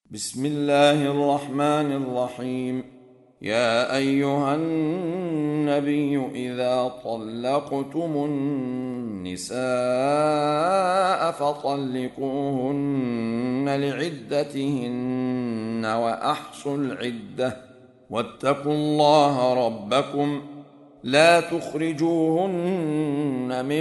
بسم الله الرحمن الرحيم. يا أيها النبي إذا طلقتم النساء فطلقوهن لعدتهن وأحصوا العدة واتقوا الله ربكم لا تخرجوهن من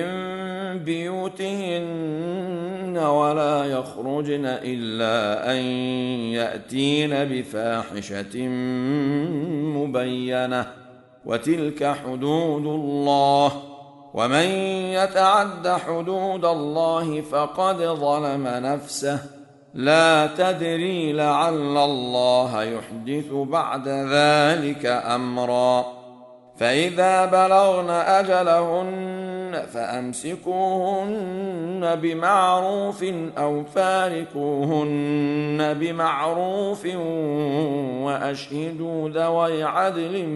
بيوتهن ولا يخرجن إلا أن يأتين بفاحشة مبينة وتلك حدود الله ومن يتعد حدود الله فقد ظلم نفسه لا تدري لعل الله يحدث بعد ذلك أمرا. فإذا بلغن أجلهن فأمسكوهن بمعروف أو فارقوهن بمعروف وأشهدوا ذوي عدل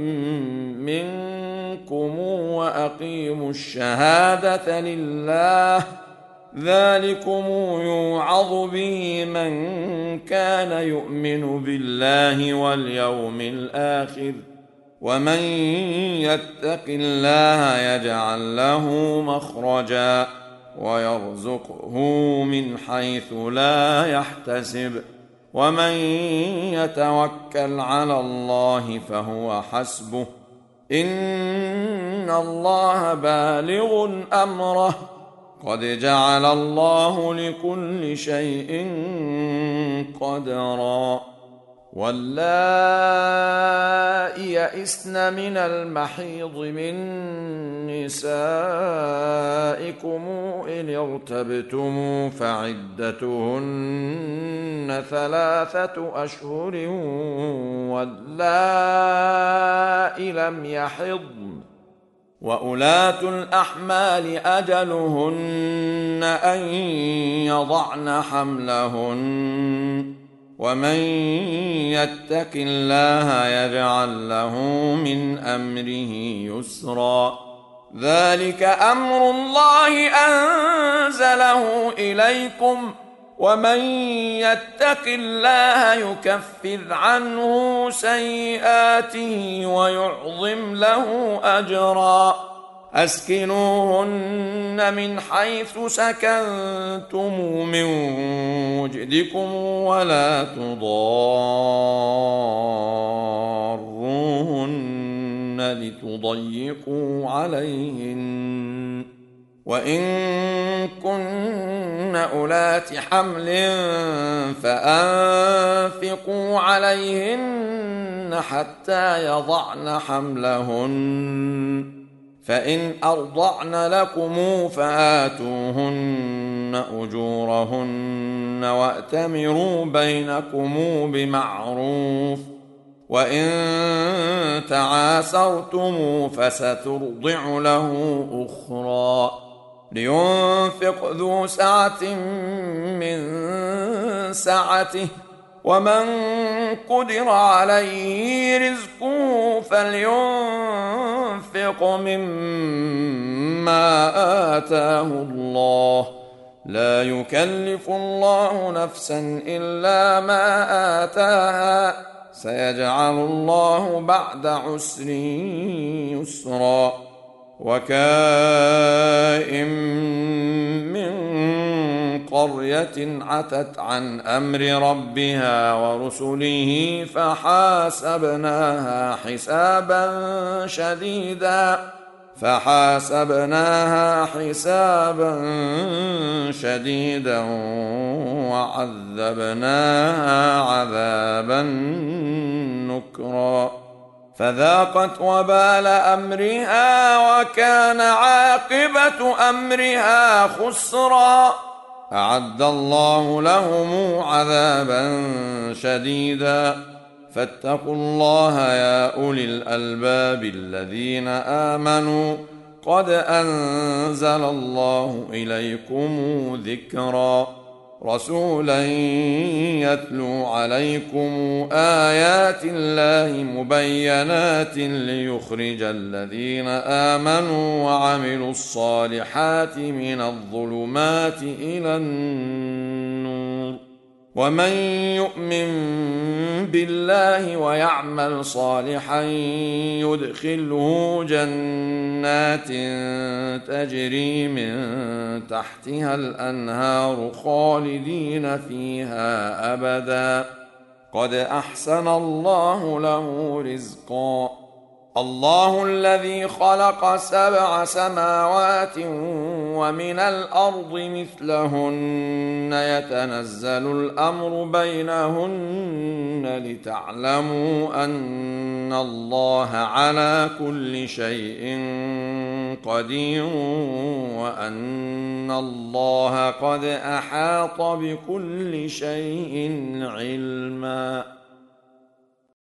منكم وأقيموا الشهادة لله ذلكم يوعظ به من كان يؤمن بالله واليوم الآخر ومن يتق الله يجعل له مخرجا ويرزقه من حيث لا يحتسب ومن يتوكل على الله فهو حسبه إن الله بالغ أمره قد جعل الله لكل شيء قدرا. واللائي يئسن من المحيض من نسائكم إن ارتبتم فعدتهن 3 أشهر واللائي لم يحضن وأولاة الأحمال أجلهن أن يضعن حملهن ومن يتق الله يجعل له من أمره يسرا. ذلك أمر الله أنزله إليكم ومن يتق الله يكفر عنه سيئاته ويعظم له أجرا. أسكنوهن من حيث سكنتم من وجدكم ولا تضاروهن لتضيقوا عليهن وإن كن أولات حمل فأنفقوا عليهن حتى يضعن حملهن فإن أرضعن لكم فآتوهن أجورهن وأتمروا بينكم بمعروف وإن تعاسرتم فسترضع له أخرى. لينفق ذو سعة من سعته ومن قدر عليه رزقه فلينفق مما آتاه الله لا يكلف الله نفسا إلا ما آتاها سيجعل الله بعد عسر يسرا. وكائن من قرية عتت عن أمر ربها ورسله فحاسبناها حسابا شديدا وعذبناها عذابا نكرا فذاقت وبال أمرها وكان عاقبة أمرها خسرا. أعد الله لهم عذابا شديدا فاتقوا الله يا أولي الألباب الذين آمنوا قد أنزل الله إليكم ذكرا رسولا يتلو عليكم آيات الله مبينات ليخرج الذين آمنوا وعملوا الصالحات من الظلمات إلى النور ومن يؤمن بالله ويعمل صالحا يدخله جنات تجري من تحتها الأنهار خالدين فيها أبدا قد أحسن الله له رزقا الله الذي خلق 7 سماوات ومن الأرض مثلهن يتنزل الأمر بينهن لتعلموا أن الله على كل شيء قدير وأن الله قد أحاط بكل شيء علما